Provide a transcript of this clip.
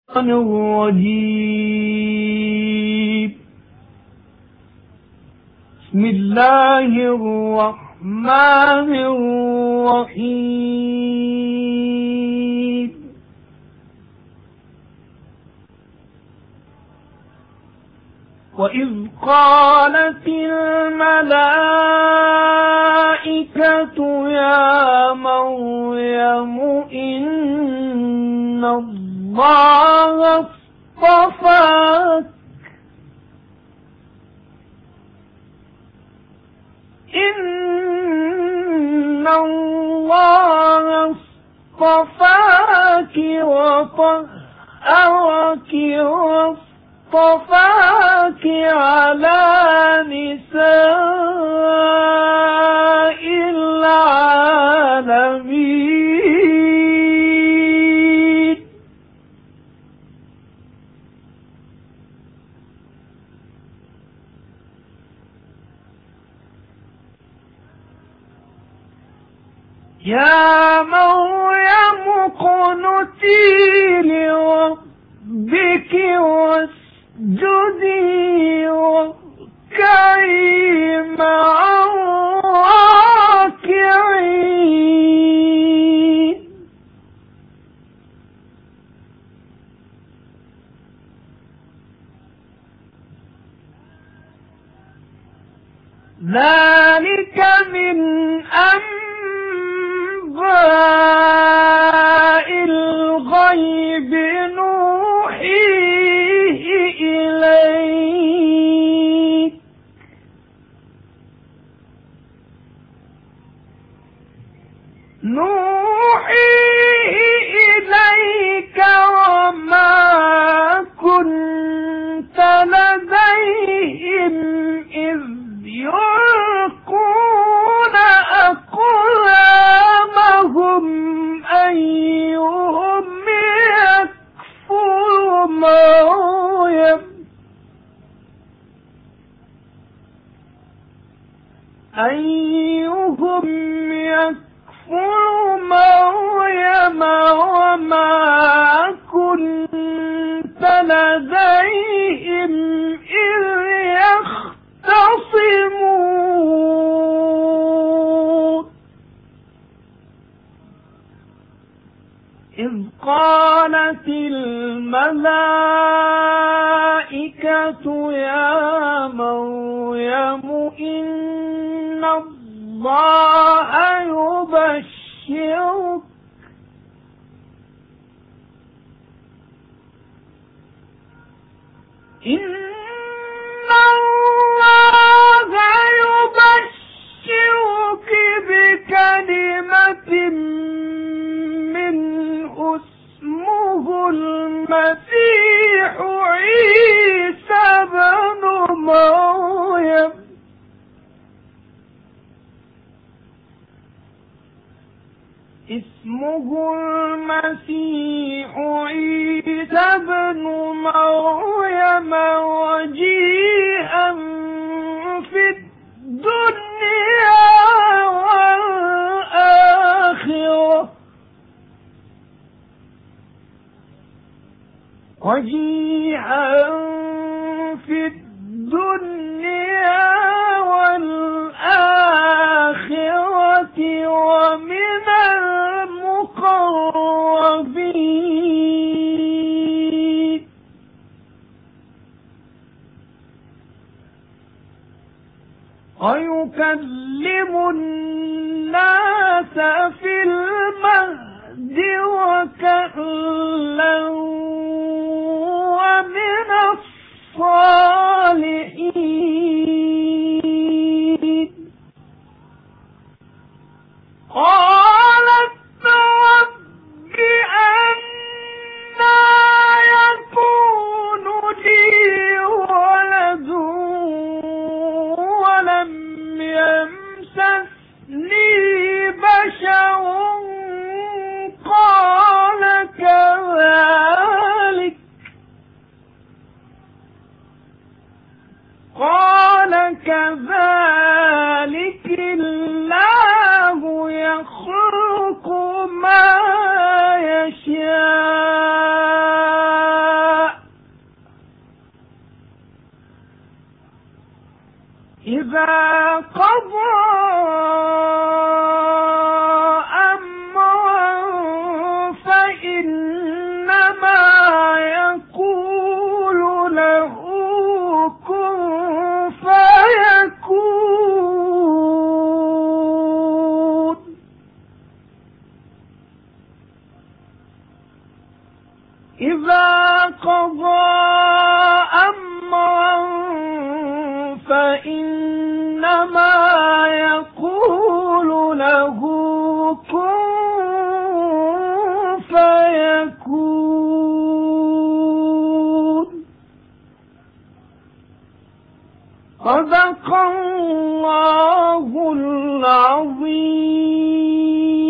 الرجيم. بسم الله الرحمن الرحيم. وإذ قالت الملائكة يا مريم إن الله اصطفاك وطهرك واصطفاك على نساء العالمين. يا مريم اقنتي لربك واسجدي واركعي مع الراكعين. ذلك من أنباء الغيب نوحيه إليك وما كنت لديهم إذ يلقون أقلامهم أيهم يكفر مريم وما كنت لديهم إذ يختصمون إذ قالت الملائكة يا مريم إن الله يبشرك بكلمة منه اسمه المسيح عيسى بن مريم وجيها في الدنيا والآخرة ومن المقربين. ويكلم الناس في المهد وكهلا ومن الصالحين. قالت رب أنى يكون لي ولد ولم يمسسني بشر قال كذلك إذا قضى أمرا فإنما يقول له كن فيكون. إذا قضى أمرا فإنما يقول له كن فيكون.